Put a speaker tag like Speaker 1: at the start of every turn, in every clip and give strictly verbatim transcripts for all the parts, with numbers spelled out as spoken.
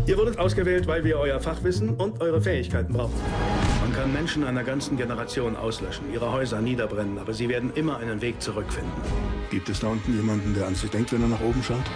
Speaker 1: Ihr wurdet ausgewählt, weil wir euer Fachwissen und eure Fähigkeiten brauchen. Man kann Menschen einer ganzen Generation auslöschen, ihre Häuser niederbrennen, aber sie werden immer einen Weg zurückfinden.
Speaker 2: Gibt es da unten jemanden, der an sich denkt, wenn er nach oben schaut?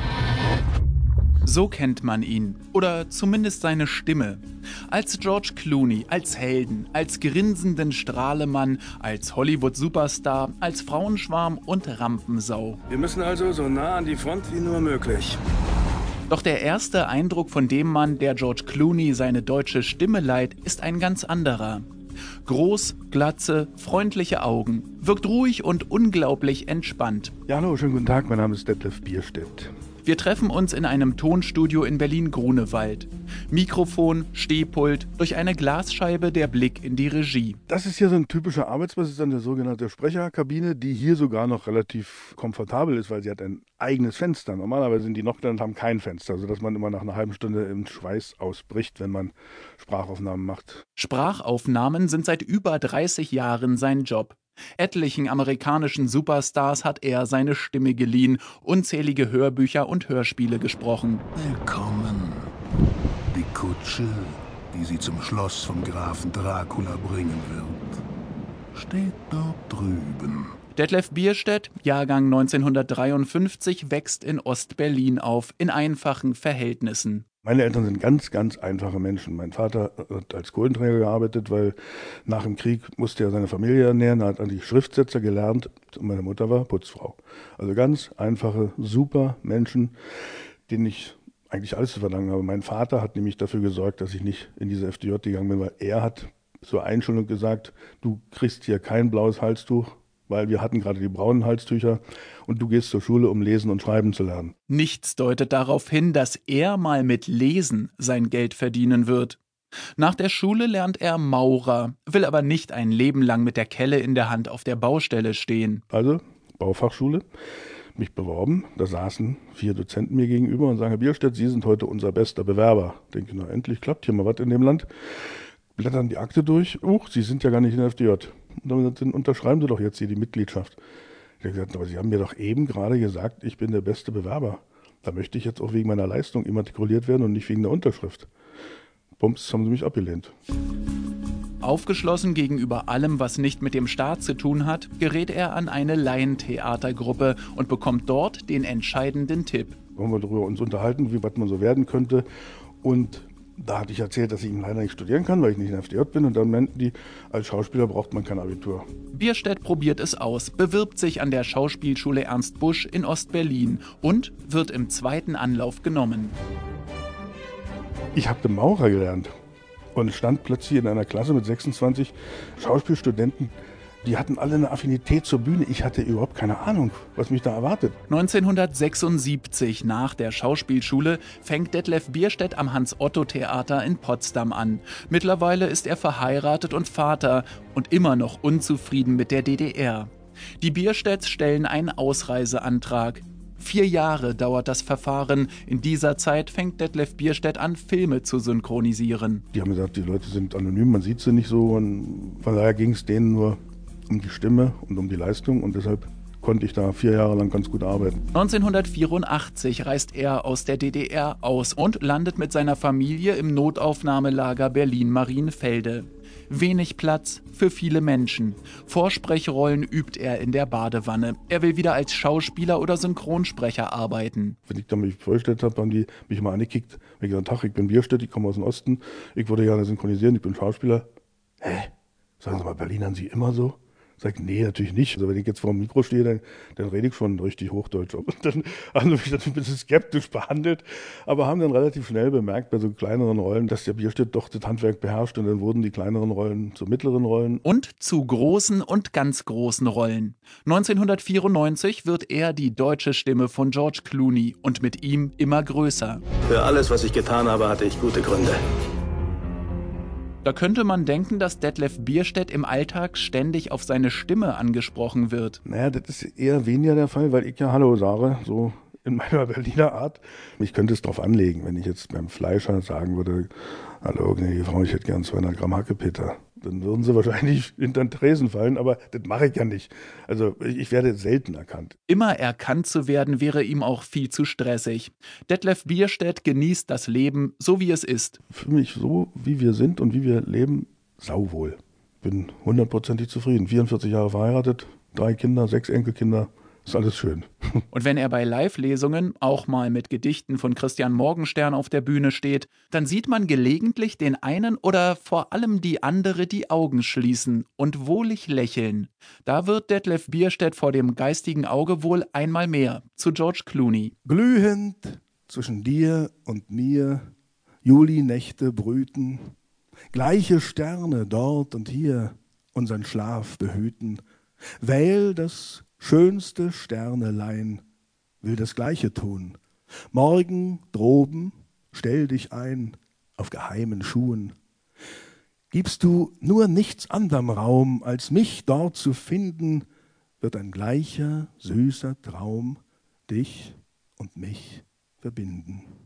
Speaker 3: So kennt man ihn, oder zumindest seine Stimme. Als George Clooney, als Helden, als grinsenden Strahlemann, als Hollywood-Superstar, als Frauenschwarm und Rampensau.
Speaker 1: Wir müssen also so nah an die Front wie nur möglich.
Speaker 3: Doch der erste Eindruck von dem Mann, der George Clooney seine deutsche Stimme leiht, ist ein ganz anderer. Groß, Glatze, freundliche Augen, wirkt ruhig und unglaublich entspannt.
Speaker 2: Ja, hallo, schönen guten Tag, mein Name ist Detlef Bierstedt.
Speaker 3: Wir treffen uns in einem Tonstudio in Berlin-Grunewald. Mikrofon, Stehpult, durch eine Glasscheibe der Blick in die Regie.
Speaker 2: Das ist hier so ein typischer Arbeitsplatz, das ist eine sogenannte Sprecherkabine, die hier sogar noch relativ komfortabel ist, weil sie hat ein eigenes Fenster. Normalerweise sind die Nocturne und haben kein Fenster, sodass man immer nach einer halben Stunde im Schweiß ausbricht, wenn man Sprachaufnahmen macht.
Speaker 3: Sprachaufnahmen sind seit über dreißig Jahren sein Job. Etlichen amerikanischen Superstars hat er seine Stimme geliehen, unzählige Hörbücher und Hörspiele gesprochen.
Speaker 4: Willkommen. Die Kutsche, die Sie zum Schloss vom Grafen Dracula bringen wird, steht dort drüben.
Speaker 3: Detlef Bierstedt, Jahrgang neunzehnhundertdreiundfünfzig, wächst in Ost-Berlin auf, in einfachen Verhältnissen.
Speaker 2: Meine Eltern sind ganz, ganz einfache Menschen. Mein Vater hat als Kohlenträger gearbeitet, weil nach dem Krieg musste er seine Familie ernähren. Er hat an die Schriftsetzer gelernt und meine Mutter war Putzfrau. Also ganz einfache, super Menschen, denen ich eigentlich alles zu verdanken habe. Mein Vater hat nämlich dafür gesorgt, dass ich nicht in diese F D J gegangen bin, weil er hat zur Einschulung gesagt, du kriegst hier kein blaues Halstuch, weil wir hatten gerade die braunen Halstücher und du gehst zur Schule, um lesen und schreiben zu lernen.
Speaker 3: Nichts deutet darauf hin, dass er mal mit Lesen sein Geld verdienen wird. Nach der Schule lernt er Maurer, will aber nicht ein Leben lang mit der Kelle in der Hand auf der Baustelle stehen.
Speaker 2: Also, Baufachschule, mich beworben, da saßen vier Dozenten mir gegenüber und sagen, Herr Bierstedt, Sie sind heute unser bester Bewerber. Ich denke, na endlich klappt hier mal was in dem Land. Blättern die Akte durch, uch, Sie sind ja gar nicht in der F D J. Und dann gesagt, dann unterschreiben Sie doch jetzt hier die Mitgliedschaft. Ich habe gesagt, aber Sie haben mir doch eben gerade gesagt, ich bin der beste Bewerber. Da möchte ich jetzt auch wegen meiner Leistung immatrikuliert werden und nicht wegen der Unterschrift. Bums, haben Sie mich abgelehnt.
Speaker 3: Aufgeschlossen gegenüber allem, was nicht mit dem Staat zu tun hat, gerät er an eine Laientheatergruppe und bekommt dort den entscheidenden Tipp.
Speaker 2: Wir haben darüber uns unterhalten, wie was man so werden könnte. Und da hatte ich erzählt, dass ich eben leider nicht studieren kann, weil ich nicht in der F D J bin. Und dann meinten die, als Schauspieler braucht man kein Abitur.
Speaker 3: Bierstedt probiert es aus, bewirbt sich an der Schauspielschule Ernst Busch in Ost-Berlin und wird im zweiten Anlauf genommen.
Speaker 2: Ich habe den Maurer gelernt und stand plötzlich in einer Klasse mit sechsundzwanzig Schauspielstudenten. Die hatten alle eine Affinität zur Bühne. Ich hatte überhaupt keine Ahnung, was mich da erwartet.
Speaker 3: neunzehnhundertsechsundsiebzig, nach der Schauspielschule, fängt Detlef Bierstedt am Hans-Otto-Theater in Potsdam an. Mittlerweile ist er verheiratet und Vater und immer noch unzufrieden mit der D D R. Die Bierstedts stellen einen Ausreiseantrag. Vier Jahre dauert das Verfahren. In dieser Zeit fängt Detlef Bierstedt an, Filme zu synchronisieren.
Speaker 2: Die haben gesagt, die Leute sind anonym, man sieht sie nicht so. Und von daher ging es denen nur um die Stimme und um die Leistung und deshalb konnte ich da vier Jahre lang ganz gut arbeiten.
Speaker 3: neunzehnhundertvierundachtzig reist er aus der D D R aus und landet mit seiner Familie im Notaufnahmelager Berlin-Marienfelde. Wenig Platz für viele Menschen. Vorsprechrollen übt er in der Badewanne. Er will wieder als Schauspieler oder Synchronsprecher arbeiten.
Speaker 2: Wenn ich dann mich vorgestellt habe, haben die mich mal angekickt. Ich gesagt, Tag, ich bin Bierstedt, ich komme aus dem Osten, ich würde gerne synchronisieren, ich bin Schauspieler. Hä? Sagen Sie mal, Berlinern Sie immer so? Sag ich, nee, natürlich nicht. Also wenn ich jetzt vor dem Mikro stehe, dann, dann rede ich schon richtig Hochdeutsch. Und dann haben sie mich natürlich ein bisschen skeptisch behandelt, aber haben dann relativ schnell bemerkt bei so kleineren Rollen, dass der Bierstedt doch das Handwerk beherrscht und dann wurden die kleineren Rollen zu mittleren Rollen.
Speaker 3: Und zu großen und ganz großen Rollen. neunzehnhundertvierundneunzig wird er die deutsche Stimme von George Clooney und mit ihm immer größer.
Speaker 1: Für alles, was ich getan habe, hatte ich gute Gründe.
Speaker 3: Da könnte man denken, dass Detlef Bierstedt im Alltag ständig auf seine Stimme angesprochen wird.
Speaker 2: Naja, das ist eher weniger der Fall, weil ich ja Hallo sage, so in meiner Berliner Art. Ich könnte es drauf anlegen, wenn ich jetzt beim Fleischer sagen würde, hallo, gnädige Frau, ich hätte gern zweihundert Gramm Hackepeter. dann würden sie wahrscheinlich hinter den Tresen fallen, aber das mache ich ja nicht. Also ich, ich werde selten erkannt.
Speaker 3: Immer erkannt zu werden, wäre ihm auch viel zu stressig. Detlef Bierstedt genießt das Leben, so wie es ist.
Speaker 2: Für mich so, wie wir sind und wie wir leben, sauwohl. Bin hundertprozentig zufrieden. vierundvierzig Jahre verheiratet, drei Kinder, sechs Enkelkinder. Ist alles schön.
Speaker 3: Und wenn er bei Live-Lesungen auch mal mit Gedichten von Christian Morgenstern auf der Bühne steht, dann sieht man gelegentlich den einen oder vor allem die andere die Augen schließen und wohlig lächeln. Da wird Detlef Bierstedt vor dem geistigen Auge wohl einmal mehr zu George Clooney.
Speaker 4: Glühend zwischen dir und mir, Julinächte brüten, gleiche Sterne dort und hier unseren Schlaf behüten, weil das schönste Sternelein will das Gleiche tun. Morgen droben, stell dich ein auf geheimen Schuhen. Gibst du nur nichts anderem Raum, als mich dort zu finden, wird ein gleicher, süßer Traum dich und mich verbinden.